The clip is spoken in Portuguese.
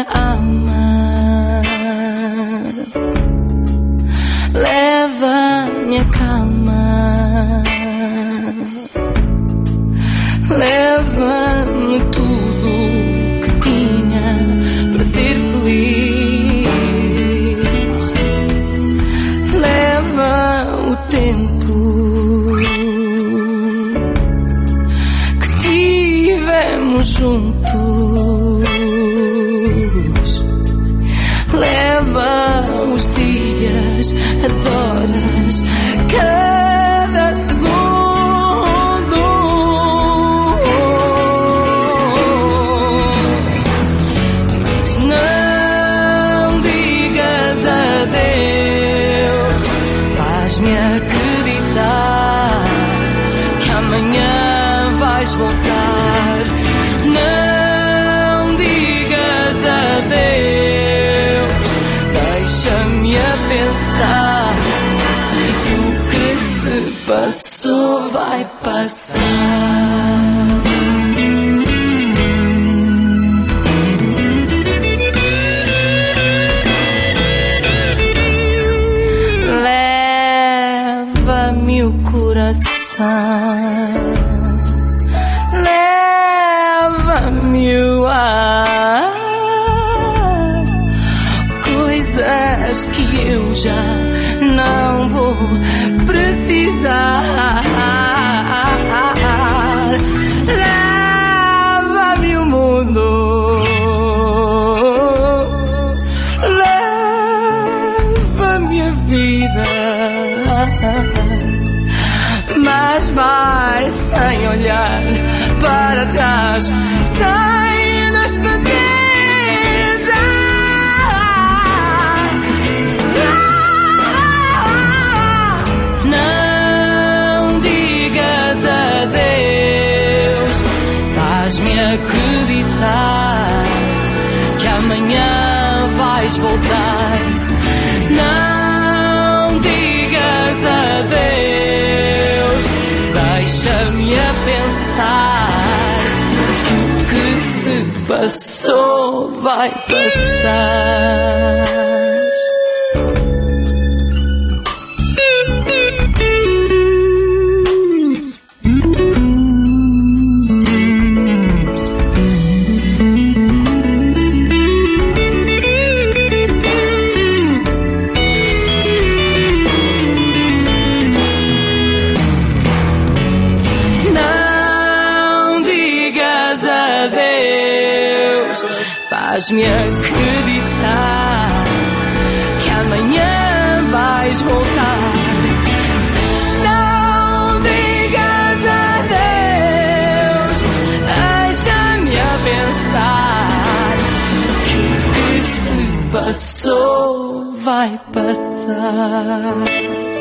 minha alma, leva minha calma, leva-me tudo que tinha para ser feliz, leva o tempo que tivemos juntos, leva os dias, as horas, cada segundo. Mas não digas adeus, faz-me acreditar que amanhã vais voltar. Não digas adeus, deixa-me a pensar que o que se passou vai passar. Leva-me o coração, leva-me o ar, coisas que eu já não vou precisar. Leva-me o mundo, leva-me a vida, mas vai sem olhar para trás, sem despedir. Não digas adeus, faz-me acreditar que amanhã vais voltar. Não digas adeus, deixa-me a pensar que o que se passou vai passar. Faz-me acreditar que amanhã vais voltar. Não digas adeus, deixa-me a pensar que o que se passou vai passar.